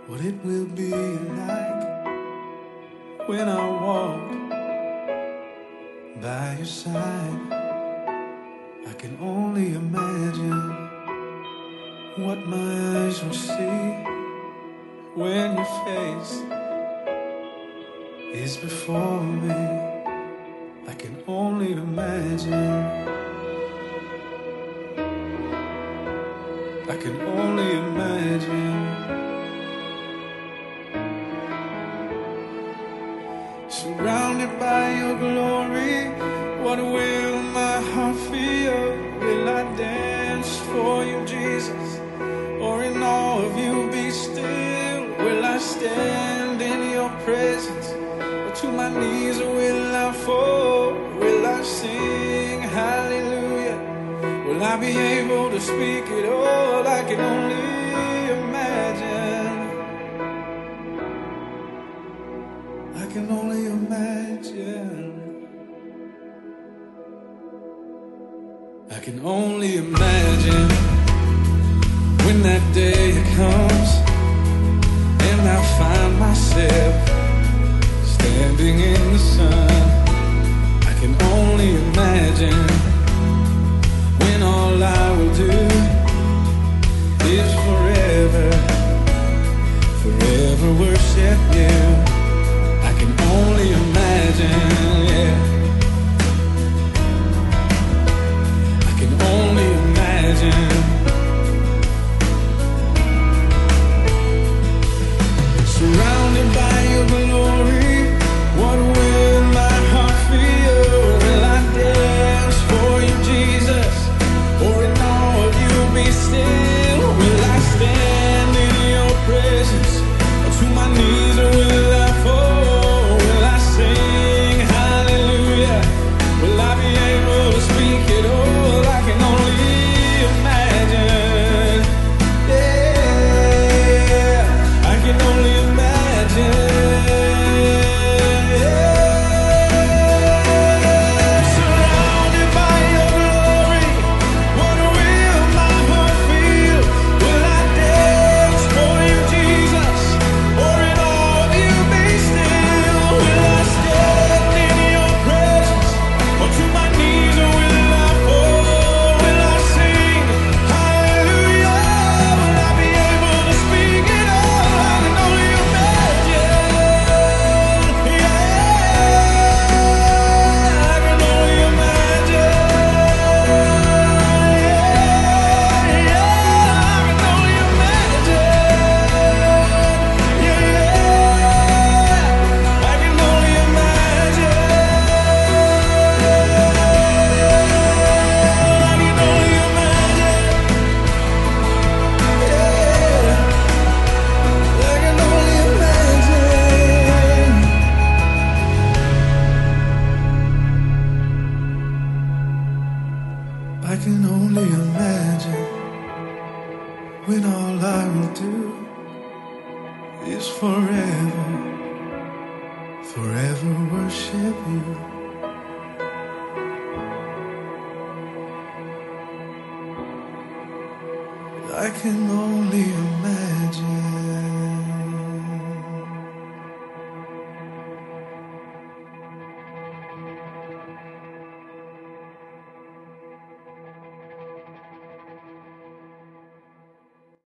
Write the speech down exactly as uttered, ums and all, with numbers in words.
what it will be like when I walk by your side. I can only imagine what my eyes will see when your face is before me. I can only imagine. I can only imagine. Surrounded by your glory, what will my heart feel? Will I dance for you, Jesus? Or in awe of you be still? Will I stand in your presence? Or to my knees will I fall? Will I sing hallelujah? Will I be able to speak it all? I can only imagine. I can only imagine. I can only imagine when that day comes and I find myself standing in the sun. I can only imagine when all I will do is forever, forever worship you. I can only imagine, yeah. I can only imagine. Surrounded by your glory, what will my heart feel? Will I dance for you, Jesus? Or in awe of you be still? Will I stand in your presence? Or to my knees will I fall? Will I sing hallelujah? Will I be able to speak it all? I can only imagine. Yeah, I can only imagine. I can only imagine when all I will do is forever, forever worship you. I can only imagine.